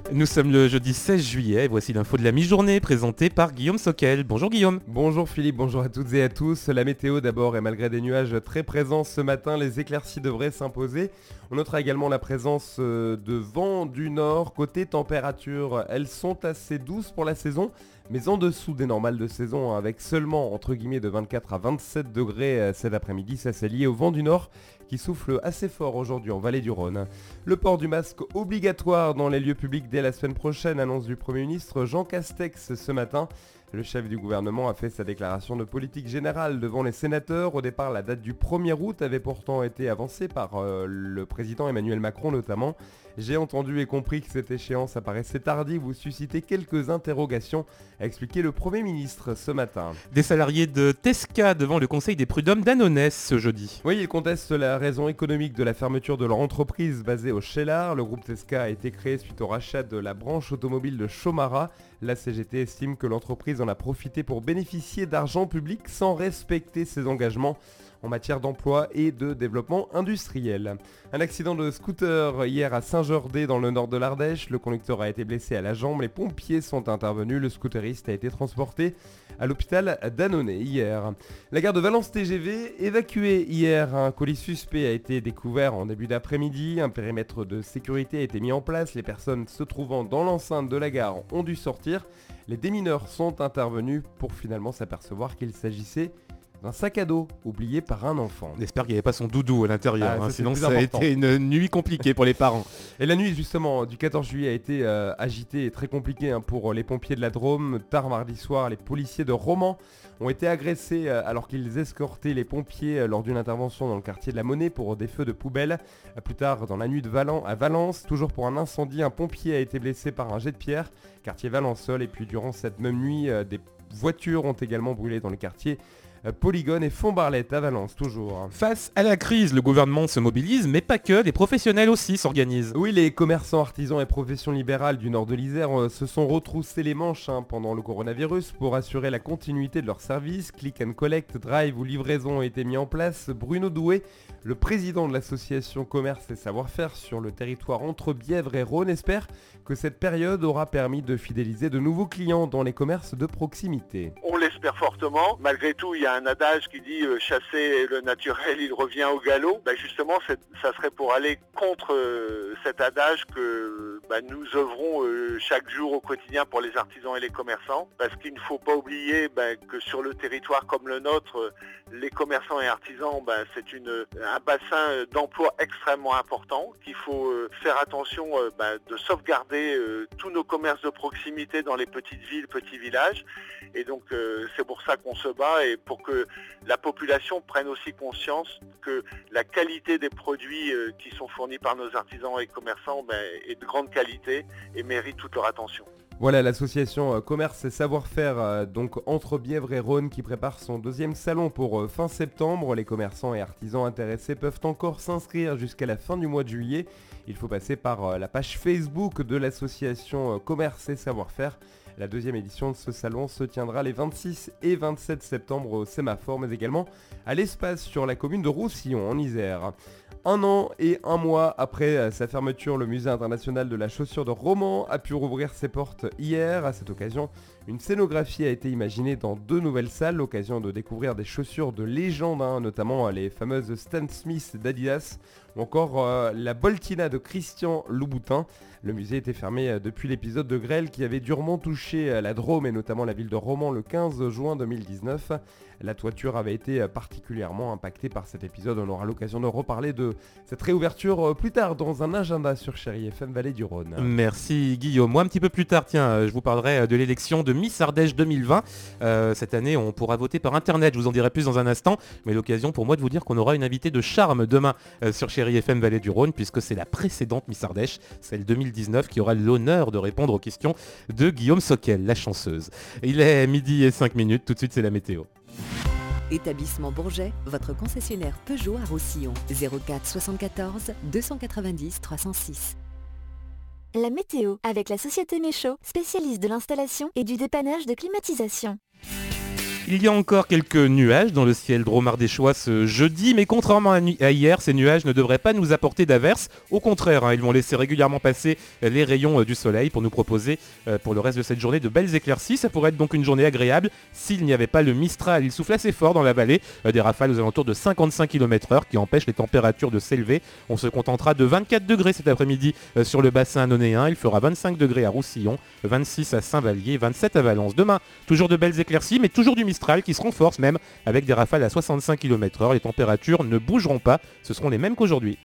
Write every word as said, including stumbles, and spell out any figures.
Nous sommes le jeudi seize juillet, et voici l'info de la mi-journée présentée par Guillaume Sockel. Bonjour Guillaume. Bonjour Philippe, bonjour à toutes et à tous. La météo d'abord, et malgré des nuages très présents ce matin, les éclaircies devraient s'imposer. On notera également la présence de vent du nord. Côté température, elles sont assez douces pour la saison, mais en dessous des normales de saison, avec seulement entre guillemets de vingt-quatre à vingt-sept degrés cet après-midi. Ça c'est lié au vent du nord qui souffle assez fort aujourd'hui en vallée du Rhône. Le port du masque obligatoire dans les lieux publics dès la semaine prochaine, annonce du Premier ministre Jean Castex ce matin. Le chef du gouvernement a fait sa déclaration de politique générale devant les sénateurs. Au départ, la date du premier août avait pourtant été avancée par euh, le président Emmanuel Macron notamment. J'ai entendu et compris que cette échéance apparaissait tardive ou suscitait quelques interrogations, a expliqué le Premier ministre ce matin. Des salariés de Tesca devant le conseil des prud'hommes d'Annonay ce jeudi. Oui, ils contestent la raison économique de la fermeture de leur entreprise basée au Cheylard. Le groupe Tesca a été créé suite au rachat de la branche automobile de Chomara. La C G T estime que l'entreprise en a profité pour bénéficier d'argent public sans respecter ses engagements en matière d'emploi et de développement industriel. Un accident de scooter hier à Saint-Jourdain dans le nord de l'Ardèche. Le conducteur a été blessé à la jambe. Les pompiers sont intervenus. Le scooteriste a été transporté à l'hôpital d'Annonay hier. La gare de Valence T G V évacuée hier. Un colis suspect a été découvert en début d'après-midi. Un périmètre de sécurité a été mis en place. Les personnes se trouvant dans l'enceinte de la gare ont dû sortir. Les démineurs sont intervenus pour finalement s'apercevoir qu'il s'agissait d'un sac à dos oublié par un enfant. On espère qu'il n'y avait pas son doudou à l'intérieur, ah, hein, ça, sinon ça important. a été une nuit compliquée pour les parents. Et la nuit justement du quatorze juillet a été euh, agitée et très compliquée hein, pour les pompiers de la Drôme. Tard mardi soir, les policiers de Romans ont été agressés euh, alors qu'ils escortaient les pompiers euh, lors d'une intervention dans le quartier de la Monnaie pour des feux de poubelle. Euh, plus tard, dans la nuit de Valence, à Valence, toujours pour un incendie, un pompier a été blessé par un jet de pierre, quartier Valençol. Et puis durant cette même nuit, euh, des voitures ont également brûlé dans le quartier Polygone et Font-Barlette à Valence, toujours. Face à la crise, le gouvernement se mobilise, mais pas que, les professionnels aussi s'organisent. Oui, les commerçants, artisans et professions libérales du nord de l'Isère euh, se sont retroussés les manches hein, pendant le coronavirus pour assurer la continuité de leurs services. Click and collect, drive ou livraison ont été mis en place. Bruno Doué, le président de l'association Commerce et Savoir-faire sur le territoire entre Bièvre et Rhône, espère que cette période aura permis de fidéliser de nouveaux clients dans les commerces de proximité. On l'espère fortement. Malgré tout, il y a un adage qui dit euh, chasser le naturel, il revient au galop. Ben justement, ça serait pour aller contre euh, cet adage que ben, nous œuvrons euh, chaque jour au quotidien pour les artisans et les commerçants. Parce qu'il ne faut pas oublier ben, que sur le territoire comme le nôtre, euh, les commerçants et artisans, ben, c'est une, un bassin d'emploi extrêmement important, qu'il faut euh, faire attention euh, ben, de sauvegarder euh, tous nos commerces de proximité dans les petites villes, petits villages. Et donc euh, c'est pour ça qu'on se bat et pour que la population prenne aussi conscience que la qualité des produits euh, qui sont fournis par nos artisans et commerçants ben, est de grande qualité et mérite toute leur attention. Voilà l'association euh, Commerce et Savoir-faire euh, donc entre Bièvre et Rhône qui prépare son deuxième salon pour euh, fin septembre. Les commerçants et artisans intéressés peuvent encore s'inscrire jusqu'à la fin du mois de juillet. Il faut passer par euh, la page Facebook de l'association euh, Commerce et Savoir-faire. La deuxième édition de ce salon se tiendra les vingt-six et vingt-sept septembre au Sémaphore, mais également à l'espace sur la commune de Roussillon en Isère. Un an et un mois après sa fermeture, le musée international de la chaussure de Romans a pu rouvrir ses portes hier. À cette occasion, une scénographie a été imaginée dans deux nouvelles salles, l'occasion de découvrir des chaussures de légende, hein, notamment les fameuses Stan Smith d'Adidas ou encore euh, la Boltina de Christian Louboutin. Le musée était fermé depuis l'épisode de grêle qui avait durement touché la Drôme et notamment la ville de Romans le quinze juin deux mille dix-neuf. La toiture avait été particulièrement impactée par cet épisode. On aura l'occasion de reparler de cette réouverture plus tard dans un agenda sur Chérie F M Vallée du Rhône. Merci Guillaume. Moi un petit peu plus tard, tiens, je vous parlerai de l'élection de Miss Ardèche deux mille vingt. Euh, cette année, on pourra voter par internet. Je vous en dirai plus dans un instant. Mais l'occasion pour moi de vous dire qu'on aura une invitée de charme demain euh, sur Chérie F M Vallée du Rhône, puisque c'est la précédente Miss Ardèche, celle deux mille dix-neuf, qui aura l'honneur de répondre aux questions de Guillaume Sockel, la chanceuse. Il est midi et cinq minutes. Tout de suite, c'est la météo. Établissement Bourget, votre concessionnaire Peugeot à Roussillon. zéro quatre soixante-quatorze deux cent quatre-vingt-dix trois cent six. La météo avec la société Méchaud, spécialiste de l'installation et du dépannage de climatisation. Il y a encore quelques nuages dans le ciel dromardéchois ce jeudi, mais contrairement à, nu- à hier, ces nuages ne devraient pas nous apporter d'averses. Au contraire, hein, ils vont laisser régulièrement passer les rayons euh, du soleil pour nous proposer euh, pour le reste de cette journée de belles éclaircies. Ça pourrait être donc une journée agréable s'il n'y avait pas le Mistral. Il souffle assez fort dans la vallée, euh, des rafales aux alentours de cinquante-cinq kilomètres heure qui empêchent les températures de s'élever. On se contentera de vingt-quatre degrés cet après-midi euh, sur le bassin annonéen. Il fera vingt-cinq degrés à Roussillon, vingt-six à Saint-Vallier, vingt-sept à Valence. Demain, toujours de belles éclaircies, mais toujours du Mistral qui se renforce même avec des rafales à soixante-cinq kilomètres heure. Les températures ne bougeront pas, ce seront les mêmes qu'aujourd'hui.